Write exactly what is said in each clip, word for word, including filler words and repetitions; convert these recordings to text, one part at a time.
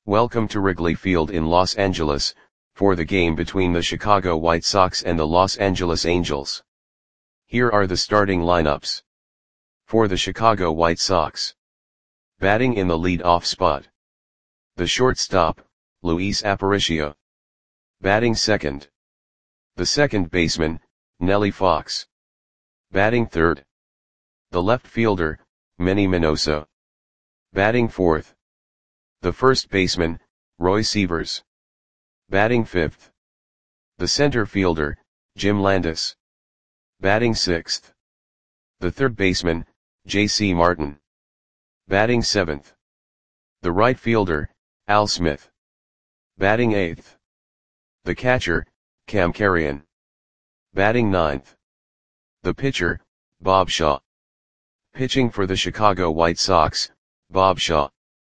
Welcome to Wrigley Field in Los Angeles, for the game between the Chicago White Sox and the Los Angeles Angels. Here are the starting lineups. For the Chicago White Sox. Batting in the lead-off spot. The shortstop, Luis Aparicio. Batting second. The second baseman, Nelly Fox. Batting third. The left fielder, Manny Minoso. Batting fourth. The first baseman, Roy Sievers. Batting fifth. The center fielder, Jim Landis. Batting sixth. The third baseman, J C Martin. Batting seventh. The right fielder, Al Smith. Batting eighth. The catcher, Cam Carrion. Batting ninth. The pitcher, Bob Shaw. Pitching for the Chicago White Sox, Bob Shaw.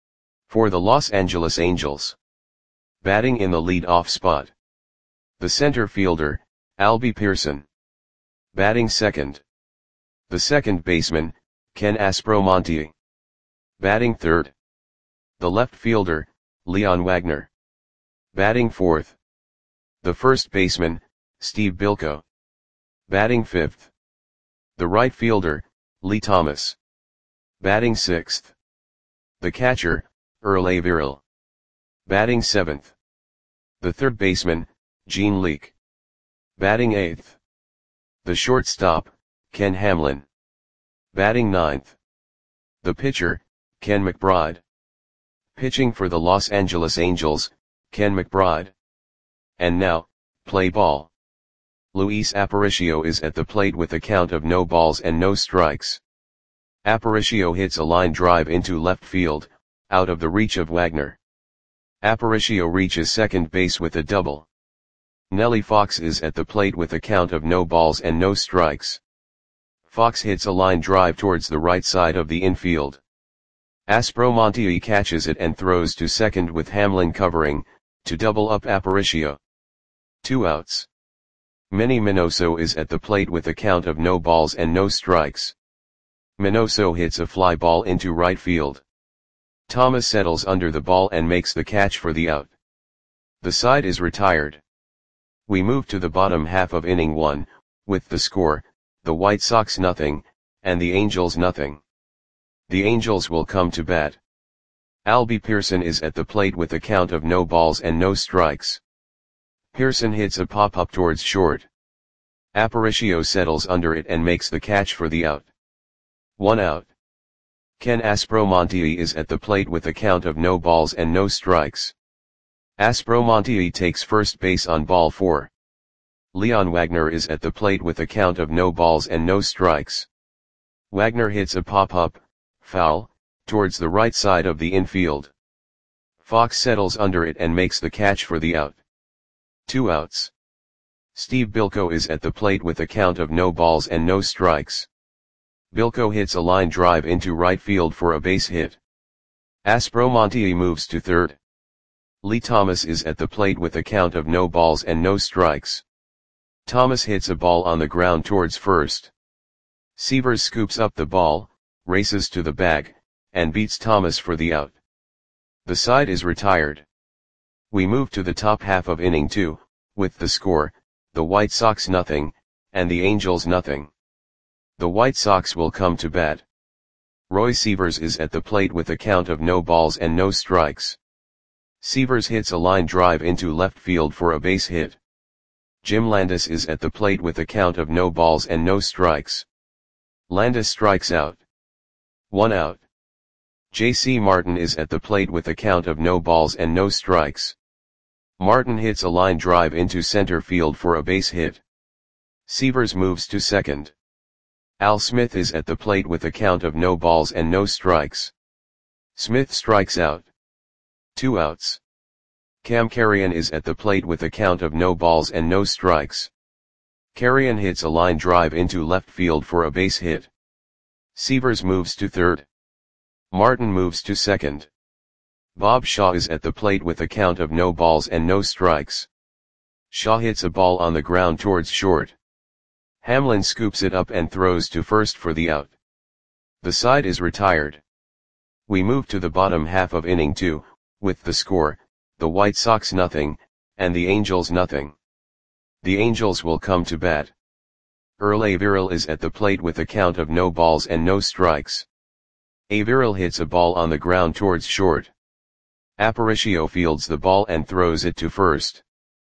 For the Los Angeles Angels. Batting in the lead-off spot. The center fielder, Albie Pearson. Batting second. The second baseman, Ken Aspromonte. Batting third. The left fielder, Leon Wagner. Batting fourth. The first baseman, Steve Bilko. Batting fifth. The right fielder, Lee Thomas. Batting sixth. The catcher, Earl Averill. Batting seventh. The third baseman, Gene Leake. Batting eighth. The shortstop, Ken Hamlin. Batting ninth. The pitcher, Ken McBride. Pitching for the Los Angeles Angels, Ken McBride. And now, play ball. Luis Aparicio is at the plate with a count of no balls and no strikes. Aparicio hits a line drive into left field, out of the reach of Wagner. Aparicio reaches second base with a double. Nelly Fox is at the plate with a count of no balls and no strikes. Fox hits a line drive towards the right side of the infield. Aspromonte catches it and throws to second with Hamlin covering, to double up Aparicio. Two outs. Manny Minoso is at the plate with a count of no balls and no strikes. Minoso hits a fly ball into right field. Thomas settles under the ball and makes the catch for the out. The side is retired. We move to the bottom half of inning one, with the score, the White Sox nothing, and the Angels nothing. The Angels will come to bat. Albie Pearson is at the plate with a count of no balls and no strikes. Pearson hits a pop-up towards short. Aparicio settles under it and makes the catch for the out. One out. Ken Aspromonte is at the plate with a count of no balls and no strikes. Aspromonte takes first base on ball four. Leon Wagner is at the plate with a count of no balls and no strikes. Wagner hits a pop-up, foul, towards the right side of the infield. Fox settles under it and makes the catch for the out. Two outs. Steve Bilko is at the plate with a count of no balls and no strikes. Bilko hits a line drive into right field for a base hit. Aspromonte moves to third. Lee Thomas is at the plate with a count of no balls and no strikes. Thomas hits a ball on the ground towards first. Sievers scoops up the ball, races to the bag, and beats Thomas for the out. The side is retired. We move to the top half of inning two, with the score, the White Sox nothing, and the Angels nothing. The White Sox will come to bat. Roy Sievers is at the plate with a count of no balls and no strikes. Sievers hits a line drive into left field for a base hit. Jim Landis is at the plate with a count of no balls and no strikes. Landis strikes out. One out. J C Martin is at the plate with a count of no balls and no strikes. Martin hits a line drive into center field for a base hit. Sievers moves to second. Al Smith is at the plate with a count of no balls and no strikes. Smith strikes out. Two outs. Cam Carrion is at the plate with a count of no balls and no strikes. Carrion hits a line drive into left field for a base hit. Sievers moves to third. Martin moves to second. Bob Shaw is at the plate with a count of no balls and no strikes. Shaw hits a ball on the ground towards short. Hamlin scoops it up and throws to first for the out. The side is retired. We move to the bottom half of inning two, with the score, the White Sox nothing, and the Angels nothing. The Angels will come to bat. Earl Averill is at the plate with a count of no balls and no strikes. Averill hits a ball on the ground towards short. Aparicio fields the ball and throws it to first.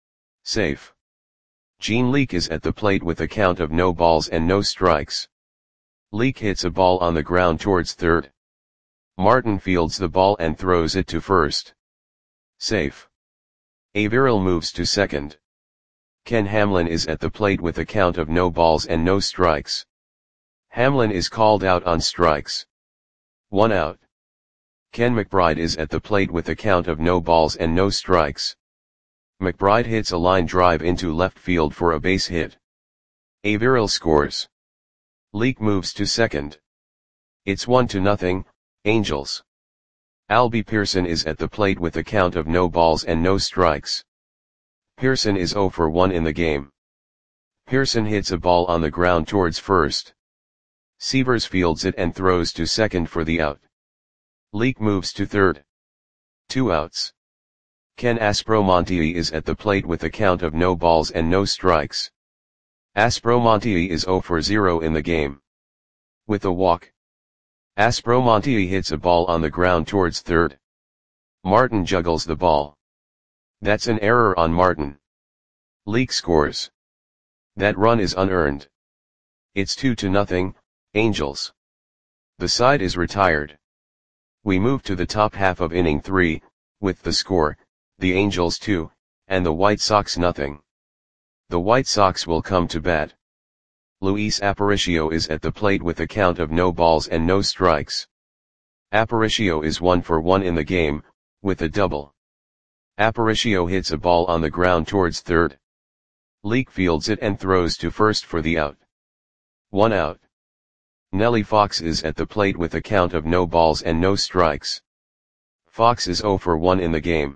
Safe. Gene Leake is at the plate with a count of no balls and no strikes. Leake hits a ball on the ground towards third. Martin fields the ball and throws it to first. Safe. Averill moves to second. Ken Hamlin is at the plate with a count of no balls and no strikes. Hamlin is called out on strikes. One out. Ken McBride is at the plate with a count of no balls and no strikes. McBride hits a line drive into left field for a base hit. Averill scores. Leake moves to second. It's one to nothing, Angels. Albie Pearson is at the plate with a count of no balls and no strikes. Pearson is zero for one in the game. Pearson hits a ball on the ground towards first. Severs fields it and throws to second for the out. Leake moves to third. Two outs. Ken Aspromonte is at the plate with a count of no balls and no strikes. Aspromonte is zero for zero in the game. With a walk. Aspromonte hits a ball on the ground towards third. Martin juggles the ball. That's an error on Martin. Leake scores. That run is unearned. It's two to nothing, Angels. The side is retired. We move to the top half of inning three, with the score, the Angels two, and the White Sox nothing. The White Sox will come to bat. Luis Aparicio is at the plate with a count of no balls and no strikes. Aparicio is one for one in the game, with a double. Aparicio hits a ball on the ground towards third. Leake fields it and throws to first for the out. One out. Nellie Fox is at the plate with a count of no balls and no strikes. Fox is zero for one in the game.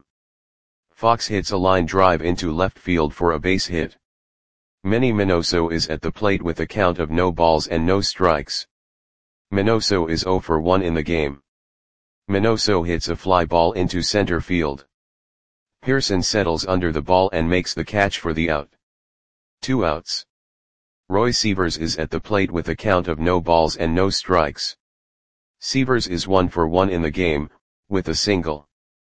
Fox hits a line drive into left field for a base hit. Manny Minoso is at the plate with a count of no balls and no strikes. Minoso is zero for one in the game. Minoso hits a fly ball into center field. Pearson settles under the ball and makes the catch for the out. Two outs. Roy Severs is at the plate with a count of no balls and no strikes. Severs is one for one in the game, with a single.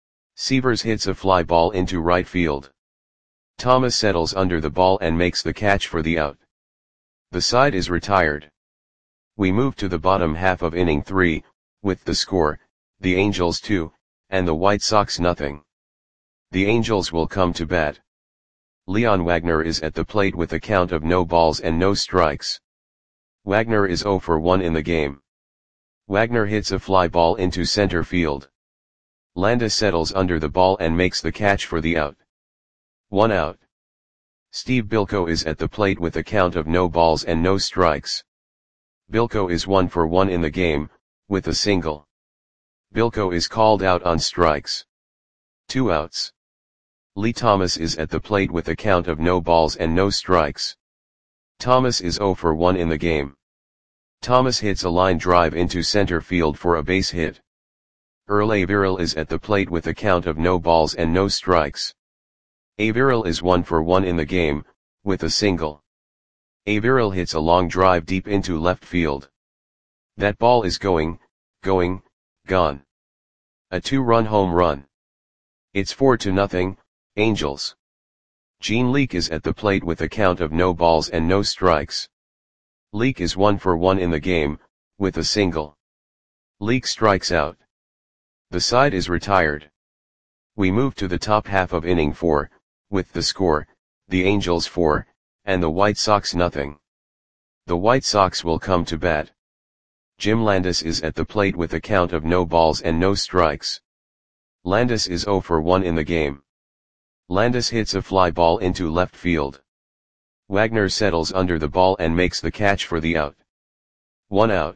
Severs hits a fly ball into right field. Thomas settles under the ball and makes the catch for the out. The side is retired. We move to the bottom half of inning three, with the score, the Angels two, and the White Sox nothing. The Angels will come to bat. Leon Wagner is at the plate with a count of no balls and no strikes. Wagner is zero for one in the game. Wagner hits a fly ball into center field. Landis settles under the ball and makes the catch for the out. One out. Steve Bilko is at the plate with a count of no balls and no strikes. Bilko is one for one in the game, with a single. Bilko is called out on strikes. Two outs. Lee Thomas is at the plate with a count of no balls and no strikes. Thomas is zero for one in the game. Thomas hits a line drive into center field for a base hit. Earl Averill is at the plate with a count of no balls and no strikes. Averill is one for one in the game, with a single. Averill hits a long drive deep into left field. That ball is going, going, gone. A two-run home run. It's four to nothing, Angels. Gene Leake is at the plate with a count of no balls and no strikes. Leake is one for one in the game, with a single. Leake strikes out. The side is retired. We move to the top half of inning four, with the score, the Angels four, and the White Sox nothing. The White Sox will come to bat. Jim Landis is at the plate with a count of no balls and no strikes. Landis is zero for one in the game. Landis hits a fly ball into left field. Wagner settles under the ball and makes the catch for the out. One out.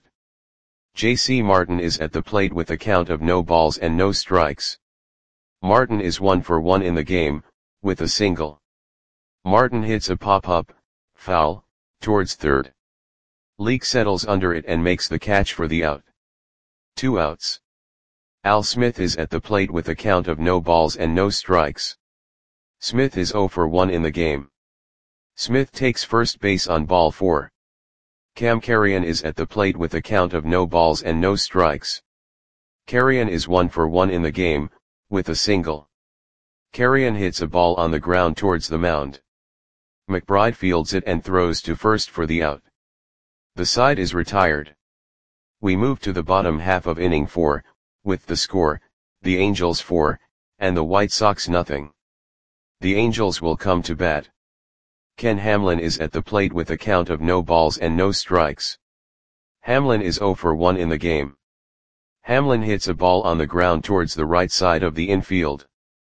J C Martin is at the plate with a count of no balls and no strikes. Martin is one for one in the game, with a single. Martin hits a pop-up, foul, towards third. Leake settles under it and makes the catch for the out. Two outs. Al Smith is at the plate with a count of no balls and no strikes. Smith is zero for one in the game. Smith takes first base on ball four. Cam Carrion is at the plate with a count of no balls and no strikes. Carrion is one for one in the game, with a single. Carrion hits a ball on the ground towards the mound. McBride fields it and throws to first for the out. The side is retired. We move to the bottom half of inning four, with the score, the Angels four, and the White Sox nothing. The Angels will come to bat. Ken Hamlin is at the plate with a count of no balls and no strikes. Hamlin is zero for one in the game. Hamlin hits a ball on the ground towards the right side of the infield.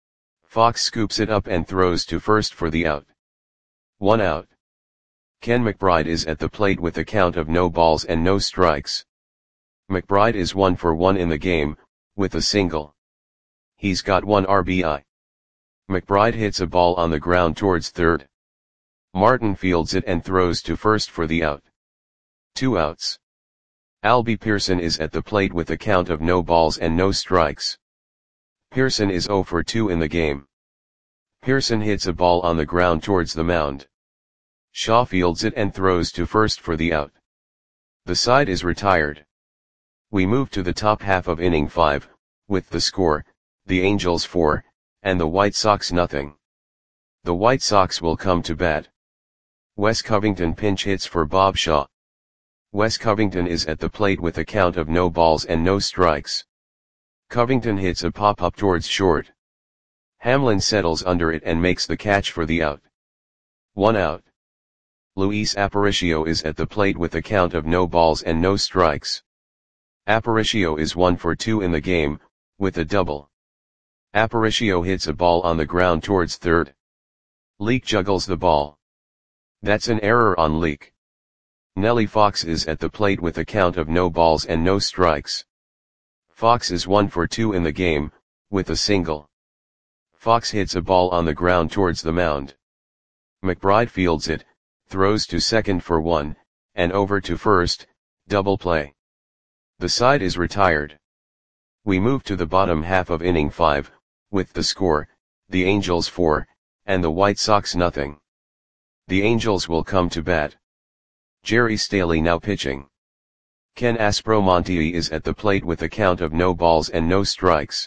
Fox scoops it up and throws to first for the out. One out. Ken McBride is at the plate with a count of no balls and no strikes. McBride is one for one in the game, with a single. He's got one R B I. McBride hits a ball on the ground towards third. Martin fields it and throws to first for the out. Two outs. Albie Pearson is at the plate with a count of no balls and no strikes. Pearson is zero for two in the game. Pearson hits a ball on the ground towards the mound. Shaw fields it and throws to first for the out. The side is retired. We move to the top half of inning five, with the score, the Angels four, and the White Sox nothing. The White Sox will come to bat. Wes Covington pinch hits for Bob Shaw. Wes Covington is at the plate with a count of no balls and no strikes. Covington hits a pop-up towards short. Hamlin settles under it and makes the catch for the out. One out. Luis Aparicio is at the plate with a count of no balls and no strikes. Aparicio is one for two in the game, with a double. Aparicio hits a ball on the ground towards third. Leake juggles the ball. That's an error on Leake. Nellie Fox is at the plate with a count of no balls and no strikes. Fox is one for two in the game, with a single. Fox hits a ball on the ground towards the mound. McBride fields it, throws to second for one, and over to first, double play. The side is retired. We move to the bottom half of inning five, with the score, the Angels four, and the White Sox nothing. The Angels will come to bat. Jerry Staley now pitching. Ken Aspromonte is at the plate with a count of no balls and no strikes.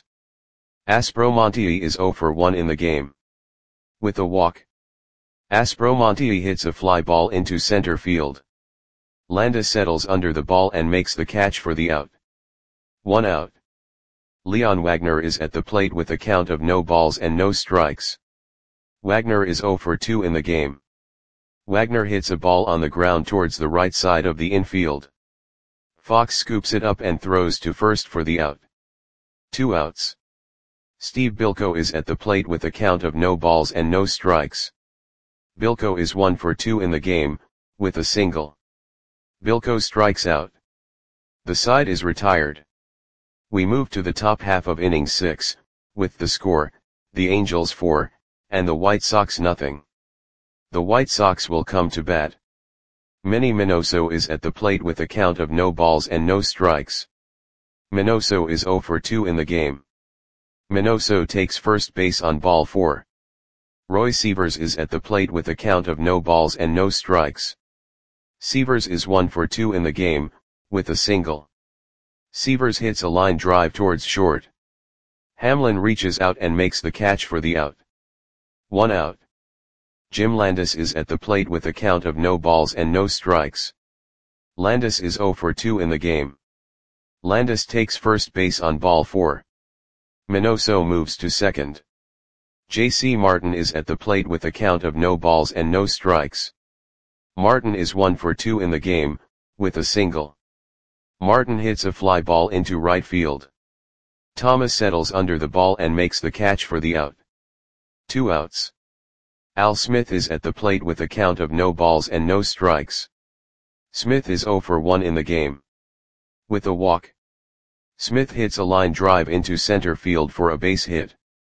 Aspromonte is zero for one in the game. With a walk. Aspromonte hits a fly ball into center field. Landis settles under the ball and makes the catch for the out. One out. Leon Wagner is at the plate with a count of no balls and no strikes. Wagner is zero for two in the game. Wagner hits a ball on the ground towards the right side of the infield. Fox scoops it up and throws to first for the out. Two outs. Steve Bilko is at the plate with a count of no balls and no strikes. Bilko is one for two in the game, with a single. Bilko strikes out. The side is retired. We move to the top half of inning six, with the score, the Angels four, and the White Sox nothing. The White Sox will come to bat. Manny Minoso is at the plate with a count of no balls and no strikes. Minoso is zero for two in the game. Minoso takes first base on ball four. Roy Sievers is at the plate with a count of no balls and no strikes. Sievers is one for two in the game, with a single. Sievers hits a line drive towards short. Hamlin reaches out and makes the catch for the out. One out. Jim Landis is at the plate with a count of no balls and no strikes. Landis is zero for two in the game. Landis takes first base on ball four. Minoso moves to second. J C Martin is at the plate with a count of no balls and no strikes. Martin is one for two in the game, with a single. Martin hits a fly ball into right field. Thomas settles under the ball and makes the catch for the out. Two outs. Al Smith is at the plate with a count of no balls and no strikes. Smith is zero for one in the game. With a walk. Smith hits a line drive into center field for a base hit.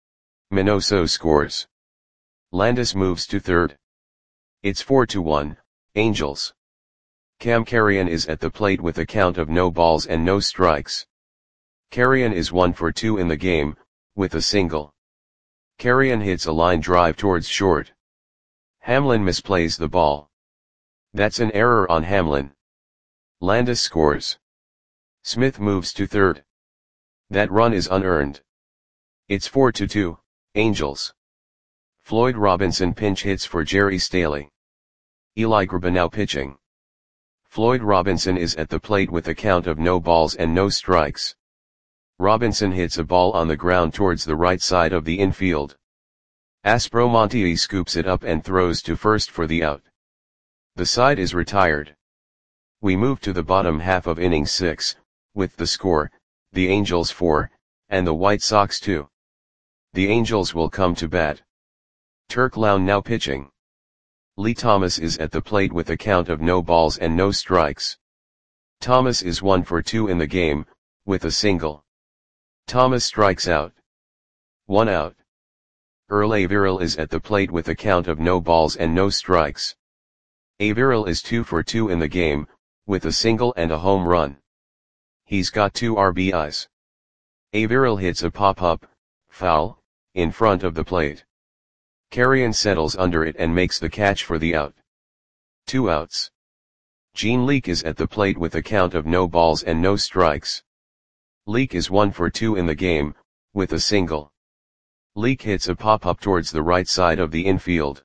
Minoso scores. Landis moves to third. It's four to one, Angels. Cam Carrion is at the plate with a count of no balls and no strikes. Carrion is one for two in the game, with a single. Carrion hits a line drive towards short. Hamlin misplays the ball. That's an error on Hamlin. Landis scores. Smith moves to third. That run is unearned. It's four to two, Angels. Floyd Robinson pinch hits for Jerry Staley. Eli Grba now pitching. Floyd Robinson is at the plate with a count of no balls and no strikes. Robinson hits a ball on the ground towards the right side of the infield. Aspromonte scoops it up and throws to first for the out. The side is retired. We move to the bottom half of inning six, with the score, the Angels four, and the White Sox two. The Angels will come to bat. Turk Lown now pitching. Lee Thomas is at the plate with a count of no balls and no strikes. Thomas is one for two in the game, with a single. Thomas strikes out. One out. Earl Averill is at the plate with a count of no balls and no strikes. Averill is two for two in the game, with a single and a home run. He's got two R B Is. Averill hits a pop-up, foul, in front of the plate. Carrion settles under it and makes the catch for the out. Two outs. Gene Leake is at the plate with a count of no balls and no strikes. Leake is one for two in the game, with a single. Leake hits a pop-up towards the right side of the infield.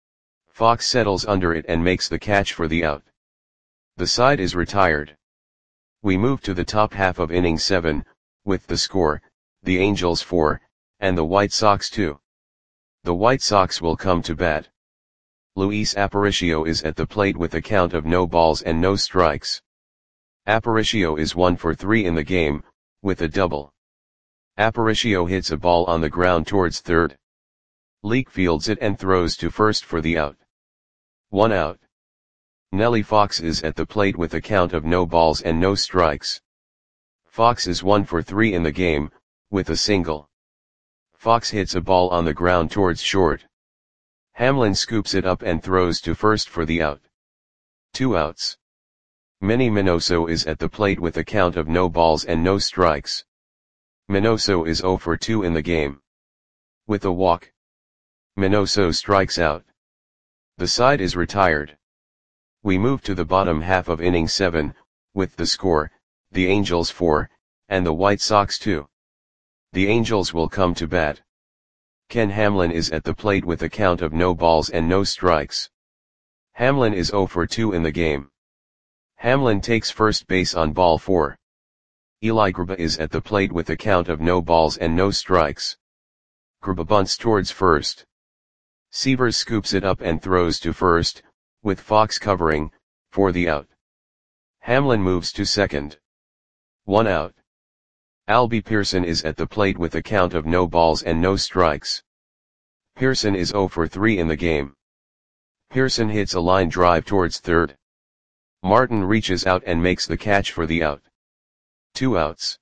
Fox settles under it and makes the catch for the out. The side is retired. We move to the top half of inning seven, with the score, the Angels four, and the White Sox two. The White Sox will come to bat. Luis Aparicio is at the plate with a count of no balls and no strikes. Aparicio is one for three in the game, with a double. Aparicio hits a ball on the ground towards third. Leake fields it and throws to first for the out. One out. Nellie Fox is at the plate with a count of no balls and no strikes. Fox is one for three in the game, with a single. Fox hits a ball on the ground towards short. Hamlin scoops it up and throws to first for the out. Two outs. Manny Minoso is at the plate with a count of no balls and no strikes. Minoso is zero for two in the game. With a walk. Minoso strikes out. The side is retired. We move to the bottom half of inning seven, with the score, the Angels four, and the White Sox two. The Angels will come to bat. Ken Hamlin is at the plate with a count of no balls and no strikes. Hamlin is zero for two in the game. Hamlin takes first base on ball four. Eli Grba is at the plate with a count of no balls and no strikes. Grba bunts towards first. Severs scoops it up and throws to first, with Fox covering, for the out. Hamlin moves to second. One out. Albie Pearson is at the plate with a count of no balls and no strikes. Pearson is zero for three in the game. Pearson hits a line drive towards third. Martin reaches out and makes the catch for the out. Two outs.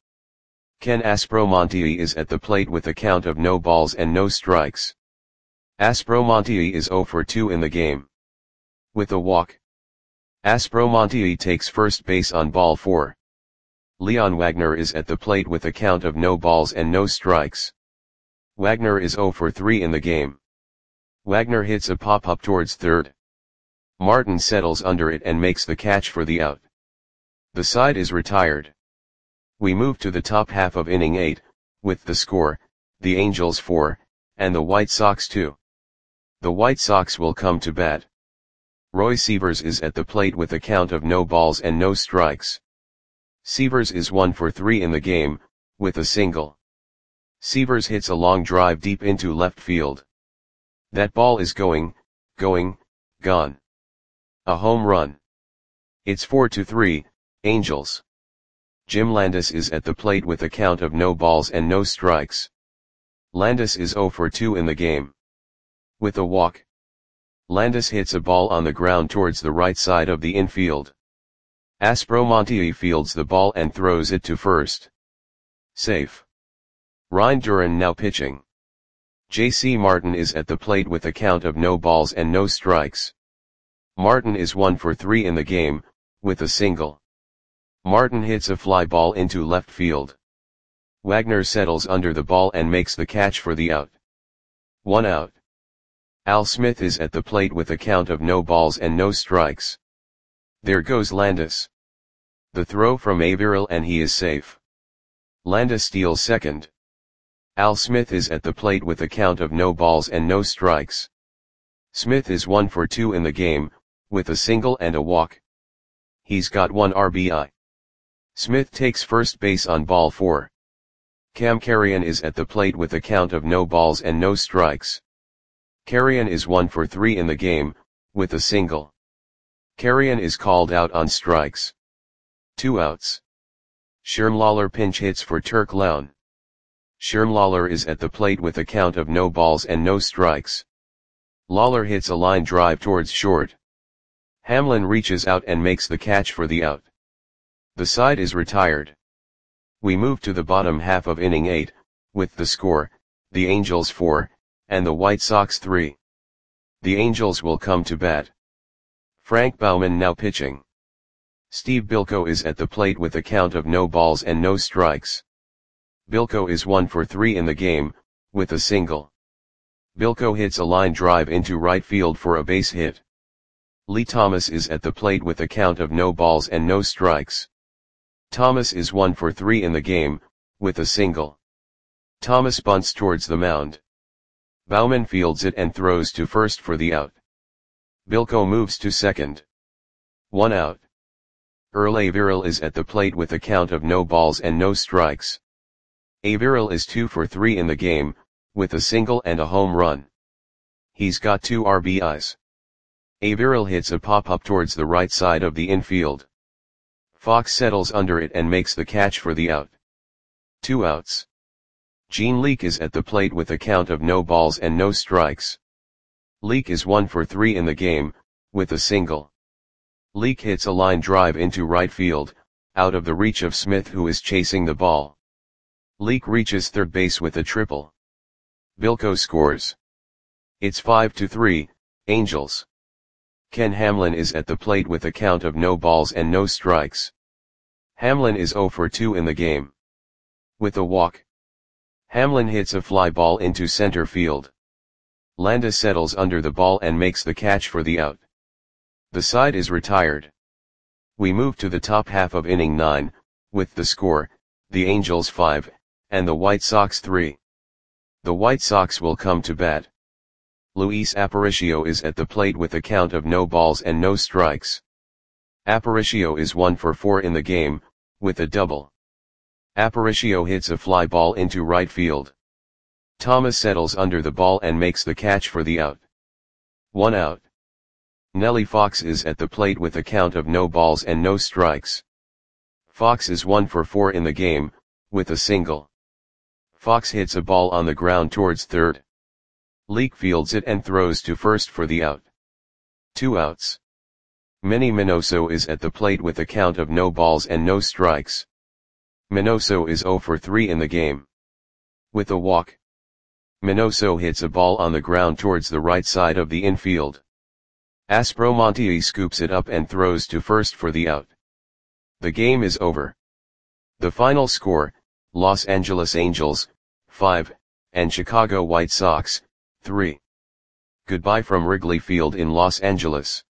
Ken Aspromonte is at the plate with a count of no balls and no strikes. Aspromonte is zero for two in the game. With a walk. Aspromonte takes first base on ball four. Leon Wagner is at the plate with a count of no balls and no strikes. Wagner is zero for three in the game. Wagner hits a pop-up towards third. Martin settles under it and makes the catch for the out. The side is retired. We move to the top half of inning eight, with the score, the Angels four, and the White Sox two. The White Sox will come to bat. Roy Severs is at the plate with a count of no balls and no strikes. Severs is one for three in the game, with a single. Severs hits a long drive deep into left field. That ball is going, going, gone. A home run. It's four to three, Angels. Jim Landis is at the plate with a count of no balls and no strikes. Landis is zero for two in the game. With a walk. Landis hits a ball on the ground towards the right side of the infield. Aspromonte fields the ball and throws it to first. Safe. Ryan Duran now pitching. J C Martin is at the plate with a count of no balls and no strikes. Martin is one for three in the game, with a single. Martin hits a fly ball into left field. Wagner settles under the ball and makes the catch for the out. One out. Al Smith is at the plate with a count of no balls and no strikes. There goes Landis. The throw from Averill and he is safe. Landis steals second. Al Smith is at the plate with a count of no balls and no strikes. Smith is one for two in the game, with a single and a walk. He's got one R B I. Smith takes first base on ball four. Cam Carrion is at the plate with a count of no balls and no strikes. Carrion is one for three in the game, with a single. Carrion is called out on strikes. Two outs. Shermlawler pinch hits for Turk Lown. Shermlawler is at the plate with a count of no balls and no strikes. Lawler hits a line drive towards short. Hamlin reaches out and makes the catch for the out. The side is retired. We move to the bottom half of inning eight, with the score, the Angels four, and the White Sox three. The Angels will come to bat. Frank Baumann now pitching. Steve Bilko is at the plate with a count of no balls and no strikes. Bilko is one for three in the game, with a single. Bilko hits a line drive into right field for a base hit. Lee Thomas is at the plate with a count of no balls and no strikes. Thomas is one for three in the game, with a single. Thomas bunts towards the mound. Baumann fields it and throws to first for the out. Bilko moves to second. One out. Earl Averill is at the plate with a count of no balls and no strikes. Averill is two for three in the game, with a single and a home run. He's got two R B Is. Averill hits a pop-up towards the right side of the infield. Fox settles under it and makes the catch for the out. Two outs. Gene Leake is at the plate with a count of no balls and no strikes. Leake is one for three in the game, with a single. Leake hits a line drive into right field, out of the reach of Smith who is chasing the ball. Leake reaches third base with a triple. Bilko scores. It's five to three, Angels. Ken Hamlin is at the plate with a count of no balls and no strikes. Hamlin is zero for two in the game. With a walk. Hamlin hits a fly ball into center field. Landis settles under the ball and makes the catch for the out. The side is retired. We move to the top half of inning nine, with the score, the Angels five, and the White Sox three. The White Sox will come to bat. Luis Aparicio is at the plate with a count of no balls and no strikes. Aparicio is one for four in the game, with a double. Aparicio hits a fly ball into right field. Thomas settles under the ball and makes the catch for the out. One out. Nellie Fox is at the plate with a count of no balls and no strikes. Fox is one for four in the game, with a single. Fox hits a ball on the ground towards third. Leake fields it and throws to first for the out. Two outs. Manny Minoso is at the plate with a count of no balls and no strikes. Minoso is zero for three in the game. With a walk. Minoso hits a ball on the ground towards the right side of the infield. Aspromonte scoops it up and throws to first for the out. The game is over. The final score, Los Angeles Angels, five, and Chicago White Sox, three. Goodbye from Wrigley Field in Los Angeles.